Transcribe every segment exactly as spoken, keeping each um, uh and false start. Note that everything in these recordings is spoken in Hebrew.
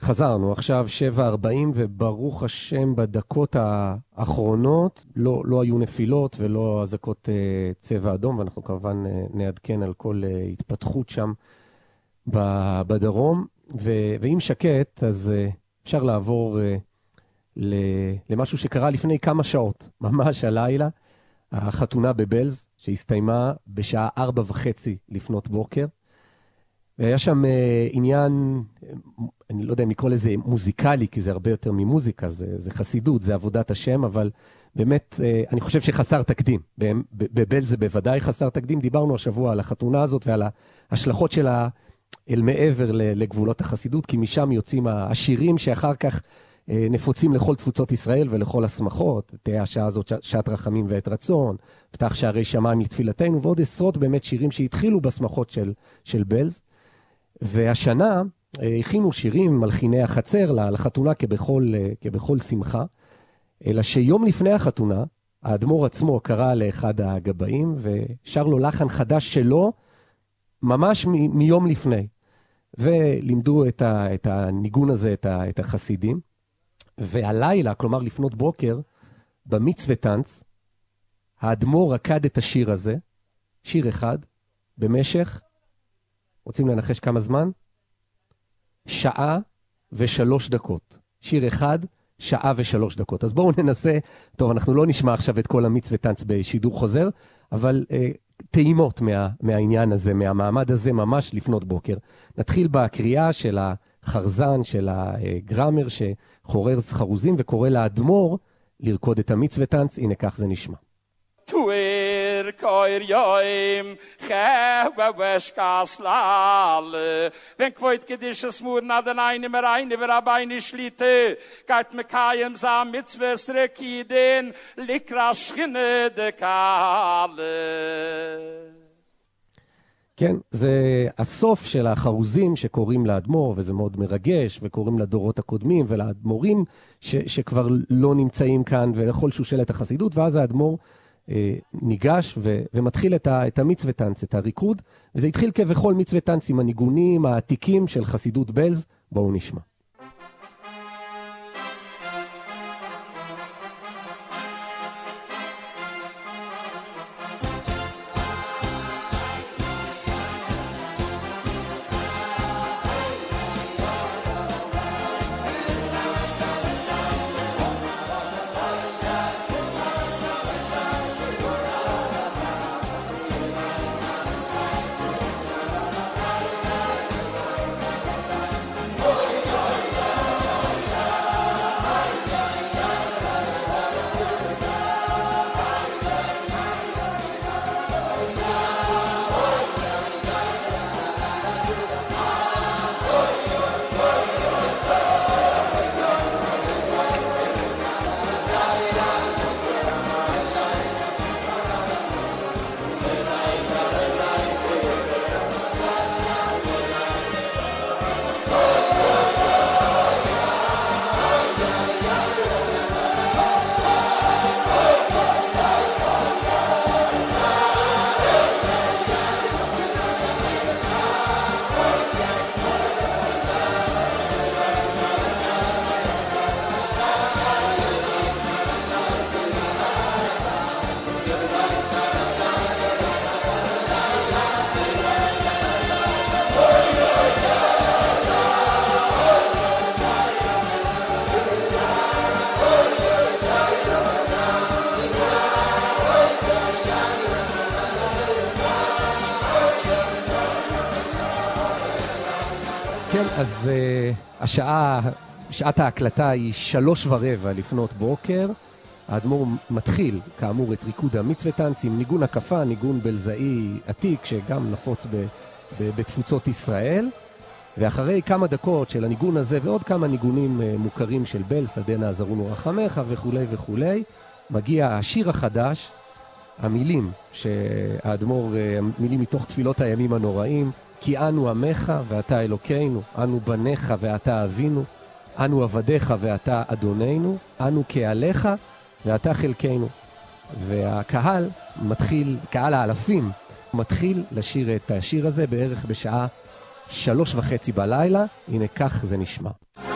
חזרנו, עכשיו שבע ארבעים, וברוך השם בדקות האחרונות לא, לא היו נפילות ולא הזקות uh, צבע אדום, ואנחנו כמובן uh, נעדכן על כל uh, התפתחות שם בדרום. ו- ואם שקט, אז uh, אפשר לעבור uh, ל- למשהו שקרה לפני כמה שעות, ממש הלילה, החתונה בבלז, שהסתיימה בשעה ארבע וחצי לפנות בוקר. והיה שם uh, עניין, אני לא יודע אם לקרוא לזה מוזיקלי, כי זה הרבה יותר ממוזיקה, זה, זה חסידות, זה עבודת השם, אבל באמת uh, אני חושב שחסר תקדים. בבלז זה בוודאי חסר תקדים. דיברנו השבוע על החתונה הזאת ועל ההשלכות שלה אל מעבר לגבולות החסידות, כי משם יוצאים השירים שאחר כך uh, נפוצים לכל תפוצות ישראל ולכל השמחות. תהיה השעה הזאת שעת רחמים ועת רצון, פתח שערי שמיים לתפילתנו, ועוד עשרות באמת שירים שהתחילו בשמחות של, של בלז. והשנה הכינו שירים מלחיני החצר לחתונה כבכל, כבכל שמחה, אלא שיום לפני החתונה, האדמו"ר עצמו קרא לאחד הגבאים ושר לו לחן חדש שלו, ממש מ- מיום לפני. ולימדו את, ה- את הניגון הזה, את, ה- את החסידים. והלילה, כלומר לפנות בוקר, במצווה טנץ, האדמו"ר רקד את השיר הזה, שיר אחד, במשך, רוצים לנחש כמה זמן? שעה ושלוש דקות. שיר אחד, שעה ושלוש דקות. אז בואו ננסה, טוב, אנחנו לא נשמע עכשיו את כל המצווה טנץ בשידור חוזר, אבל אה, טעימות מה, מהעניין הזה, מהמעמד הזה, ממש לפנות בוקר. נתחיל בקריאה של החרזן, של הגרמר, שחורר חרוזים וקורא לאדמו"ר לרקוד את המצווה טנץ. הנה כך זה נשמע. Tuer koir yoim khaba weshkaslale wenn kvoit gedisches mur na den eine mer eine wir abeine schlite gat me kaim sam mit zwestre kiden likra schinne de kale. כן, זה הסוף של החרוזים שקוראים לאדמו"ר, וזה מאוד מרגש, וקוראים לדורות הקודמים ולאדמו"רים ש, שכבר לא נמצאים כאן ולכל שושלת החסידות, ואז האדמו"ר ניגש ו- ומתחיל את, ה- את המצווה טנץ, את הריקוד, וזה התחיל כבכל מצווה טנץ עם הניגונים העתיקים של חסידות בלז. בואו נשמע. כן, אז uh, השעה, שעת ההקלטה היא שלוש ורבע לפנות בוקר. האדמו"ר מתחיל, כאמור, את ריקוד המצווה טנץ עם ניגון הקפה, ניגון בלזאי עתיק, שגם נפוץ ב, ב, בתפוצות ישראל. ואחרי כמה דקות של הניגון הזה ועוד כמה ניגונים uh, מוכרים של בל, שדנה עזרונו רחמך וכו' וכו', מגיע השיר החדש, המילים שהאדמו"ר, uh, מילים מתוך תפילות הימים הנוראים, כי אנו עמך ואתה אלוקינו, אנו בניך ואתה אבינו, אנו עבדיך ואתה אדוננו, אנו קהליך ואתה חלקנו. והקהל מתחיל, קהל האלפים, מתחיל לשיר את השיר הזה בערך בשעה שלוש וחצי בלילה. הנה כך זה נשמע.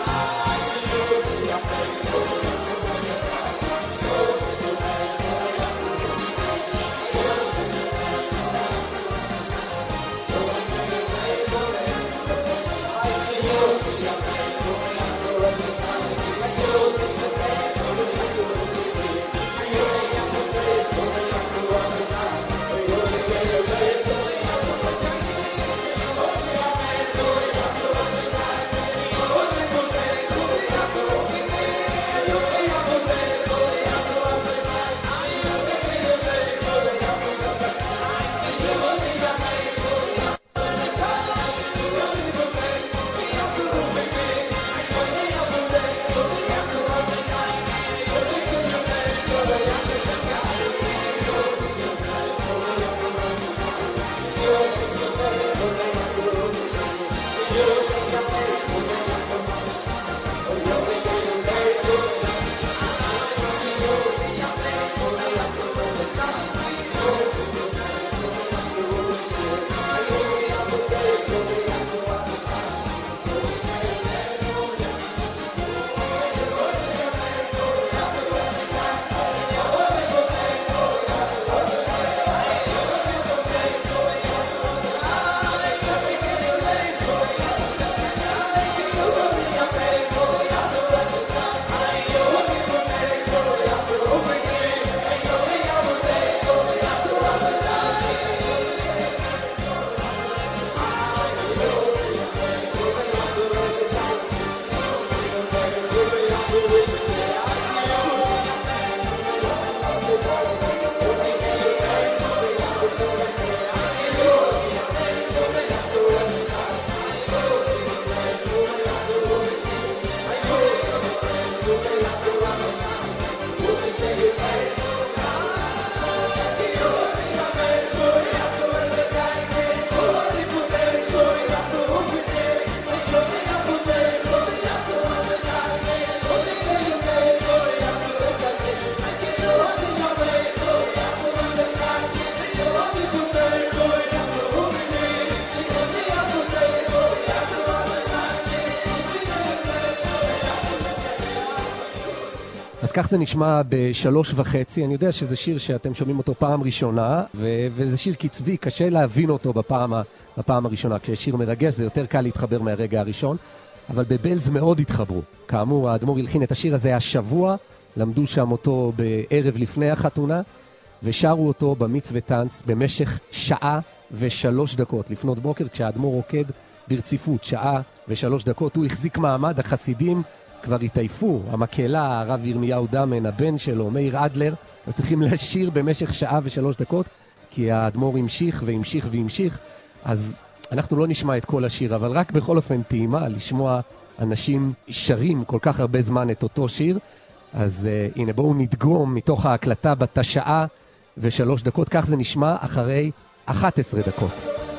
אז כך זה נשמע בשלוש וחצי. אני יודע שזה שיר שאתם שומעים אותו פעם ראשונה, ו- וזה שיר קצבי, קשה להבין אותו בפעם, ה- בפעם הראשונה. כששיר מרגש זה יותר קל להתחבר מהרגע הראשון, אבל בבלז מאוד התחברו. כאמור, האדמו"ר הלחין את השיר הזה השבוע, למדו שם אותו בערב לפני החתונה, ושרו אותו במצווה טנץ במשך שעה ושלוש דקות. לפנות בוקר, כשהאדמו"ר רוקד ברציפות, שעה ושלוש דקות, הוא החזיק מעמד, החסידים כבר התעייפו, המקהלה, הרב ירמיהו דמן, הבן שלו, מאיר אדלר, צריכים לשיר במשך שעה ושלוש דקות, כי האדמו"ר המשיך והמשיך והמשיך. אז אנחנו לא נשמע את כל השיר, אבל רק בכל אופן טעימה לשמוע אנשים שרים כל כך הרבה זמן את אותו שיר. אז uh, הנה, בואו נדגום מתוך ההקלטה בת השעה ושלוש דקות, כך זה נשמע אחרי אחת עשרה דקות.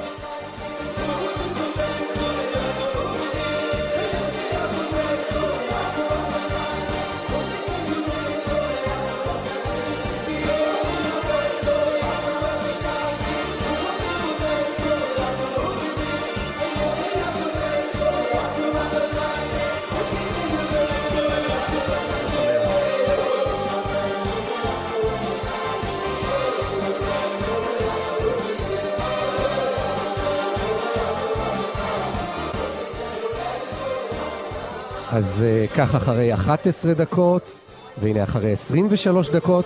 אז uh, כך אחרי אחת עשרה דקות, והנה אחרי עשרים ושלוש דקות.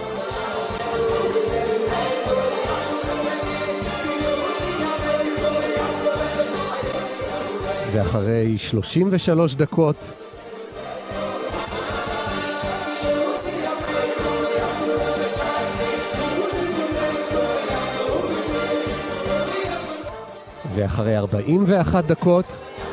ואחרי שלושים ושלוש דקות. ואחרי ארבעים ואחת דקות.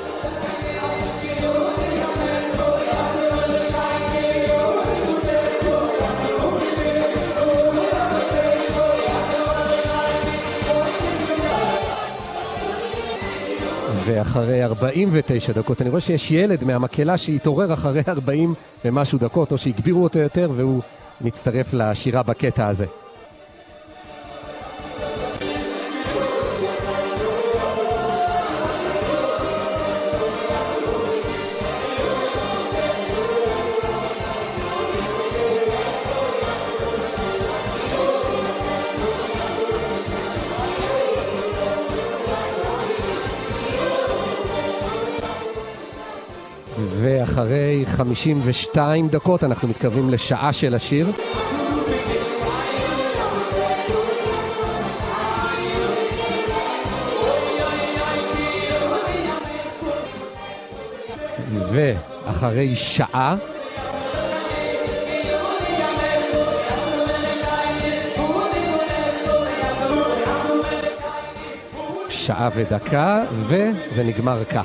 ואחרי ארבעים ותשע דקות. אני רואה שיש ילד מהמקהלה שהתעורר אחרי ארבעים ומשהו דקות, או שהגבירו אותו יותר, והוא מצטרף לשירה בקטע הזה. ואחרי חמישים ושתיים דקות אנחנו מתקרבים לשעה של השיר. ואחרי שעה שעה ודקה, וזה נגמר כך.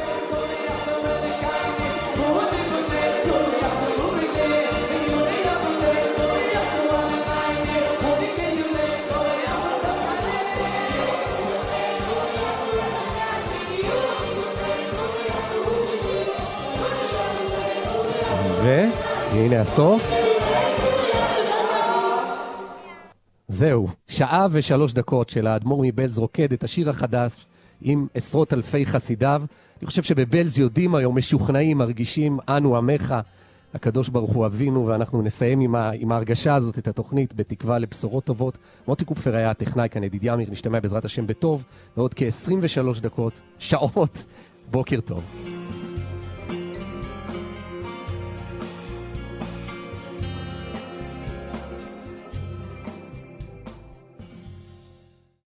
והנה הסוף. זהו, שעה ושלוש דקות של האדמו"ר מבלז רוקד את השיר החדש עם עשרות אלפי חסידיו. אני חושב שבבלז יודעים היום, משוכנעים, מרגישים, אנו עמך, הקדוש ברוך הוא אבינו, ואנחנו נסיים עם, ה, עם ההרגשה הזאת את התוכנית בתקווה לבשורות טובות. מוטי קופפר היה הטכנאי, כאן ידידיה אמיר, נשתמע בעזרת השם בטוב, ועוד כ-עשרים ושלוש דקות, שעות, בוקר טוב.